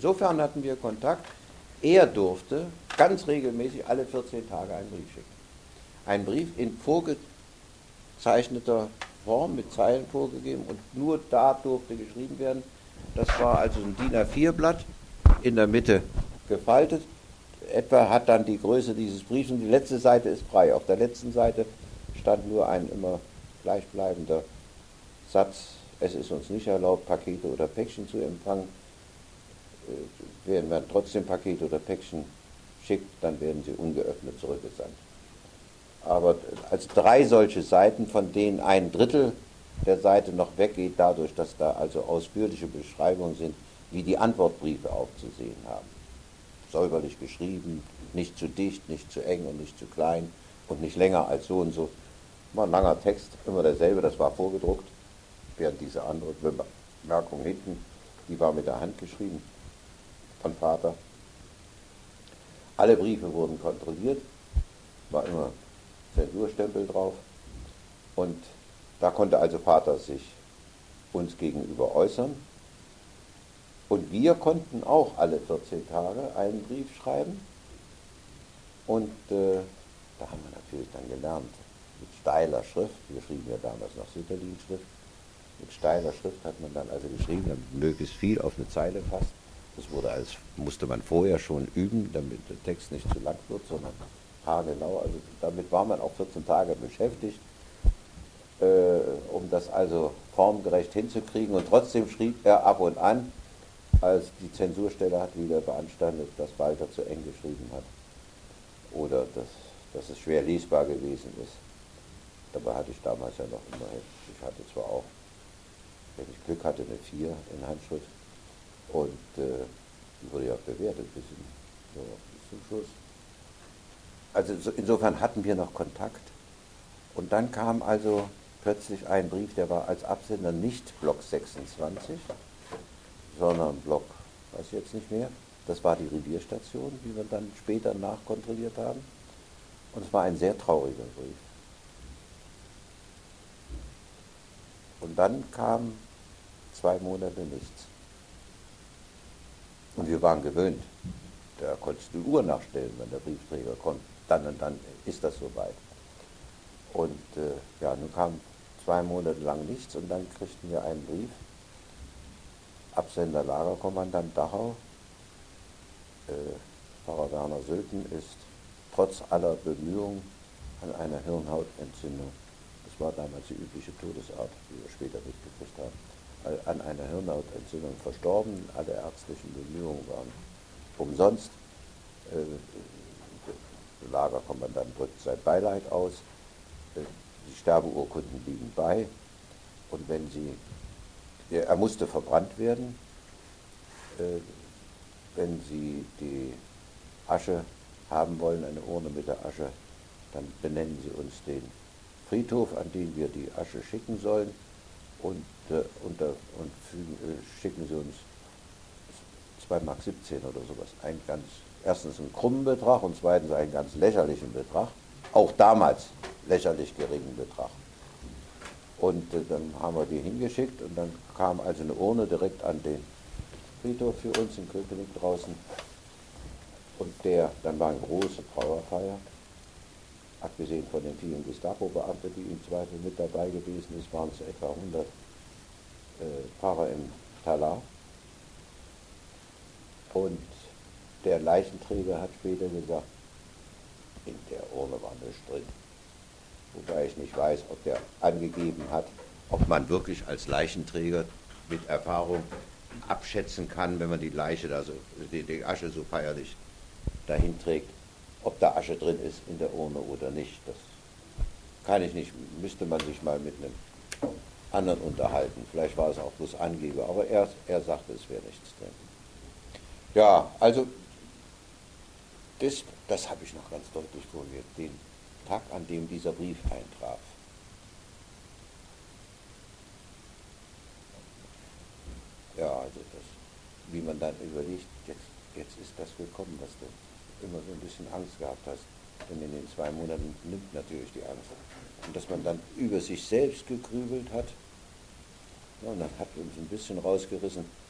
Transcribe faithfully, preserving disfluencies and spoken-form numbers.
insofern hatten wir Kontakt. Er durfte ganz regelmäßig alle vierzehn Tage einen Brief schicken. Ein Brief in vorgezeichneter Form mit Zeilen vorgegeben und nur da durfte geschrieben werden. Das war also ein D I N A vier Blatt, in der Mitte gefaltet. Etwa hat dann die Größe dieses Briefs und die letzte Seite ist frei. Auf der letzten Seite stand nur ein immer gleichbleibender Satz: Es ist uns nicht erlaubt, Pakete oder Päckchen zu empfangen. Wenn man trotzdem Pakete oder Päckchen schickt, dann werden sie ungeöffnet zurückgesandt. Aber als drei solche Seiten, von denen ein Drittel der Seite noch weggeht, dadurch, dass da also ausführliche Beschreibungen sind, wie die Antwortbriefe aufzusehen haben. Säuberlich geschrieben, nicht zu dicht, nicht zu eng und nicht zu klein und nicht länger als so und so. War ein langer Text, immer derselbe, das war vorgedruckt, während diese andere Bemerkung hinten, die war mit der Hand geschrieben von Vater. Alle Briefe wurden kontrolliert, war immer Zensurstempel drauf, und da konnte also Vater sich uns gegenüber äußern. Und wir konnten auch alle vierzehn Tage einen Brief schreiben. Und äh, da haben wir natürlich dann gelernt, mit steiler Schrift, wir schrieben ja damals noch Sütterlin-Schrift, mit steiler Schrift hat man dann also geschrieben, damit möglichst viel auf eine Zeile fasst. Das wurde alles, musste man vorher schon üben, damit der Text nicht zu lang wird, sondern haargenau. Also damit war man auch vierzehn Tage beschäftigt, äh, um das also formgerecht hinzukriegen. Und trotzdem schrieb er ab und an, als die Zensurstelle hat wieder beanstandet, dass Walter zu eng geschrieben hat oder dass, dass es schwer lesbar gewesen ist. Dabei hatte ich damals ja noch immer, ich hatte zwar auch, wenn ich Glück hatte, eine vier in Handschrift, und äh, die wurde ja bewertet bis, in, so, bis zum Schluss. Also so, insofern hatten wir noch Kontakt. Und dann kam also plötzlich ein Brief, der war als Absender nicht Block sechsundzwanzig, sondern Block, weiß ich jetzt nicht mehr, das war die Revierstation, wie wir dann später nachkontrolliert haben. Und es war ein sehr trauriger Brief. Und dann kam zwei Monate nichts. Und wir waren gewöhnt, da konntest du die Uhr nachstellen, wenn der Briefträger kommt, dann und dann ist das soweit. Und äh, ja, nun kam zwei Monate lang nichts, und dann kriegten wir einen Brief, Absender Lagerkommandant Dachau, äh, Pfarrer Werner Sölten ist trotz aller Bemühungen an einer Hirnhautentzündung, das war damals die übliche Todesart, die wir später mitgekriegt haben, an einer Hirnhautentzündung verstorben. Alle ärztlichen Bemühungen waren umsonst. Äh, der Lagerkommandant drückt sein Beileid aus. Äh, die Sterbeurkunden liegen bei. Und wenn sie, er, er musste verbrannt werden, äh, wenn Sie die Asche haben wollen, eine Urne mit der Asche, dann benennen Sie uns den Friedhof, an den wir die Asche schicken sollen. Und, äh, und, äh, und fügen, äh, schicken Sie uns zwei Mark siebzehn oder sowas. Ein ganz, erstens einen krummen Betrag und zweitens einen ganz lächerlichen Betrag. Auch damals lächerlich geringen Betrag. Und äh, dann haben wir die hingeschickt, und dann kam also eine Urne direkt an den Friedhof für uns in Köpenick draußen. Und der, dann war eine große Trauerfeier. Abgesehen von den vielen Gestapo-Beamten, die im Zweifel mit dabei gewesen sind, waren es etwa hundert äh, Pfarrer im Talar. Und der Leichenträger hat später gesagt, in der Urne war nichts drin. Wobei ich nicht weiß, ob der angegeben hat, ob man wirklich als Leichenträger mit Erfahrung abschätzen kann, wenn man die Leiche, da so, die, die Asche so feierlich dahin trägt, ob da Asche drin ist in der Urne oder nicht. Das kann ich nicht, müsste man sich mal mit einem anderen unterhalten. Vielleicht war es auch bloß Angeber, aber er, er sagte, es wäre nichts drin. Ja, also das, das habe ich noch ganz deutlich vor mir, den Tag, an dem dieser Brief eintraf. Ja, also das, wie man dann überlegt, jetzt, jetzt ist das gekommen, was du immer so ein bisschen Angst gehabt hast, denn in den zwei Monaten nimmt natürlich die Angst. Und dass man dann über sich selbst gegrübelt hat, ja, und dann hat uns ein bisschen rausgerissen,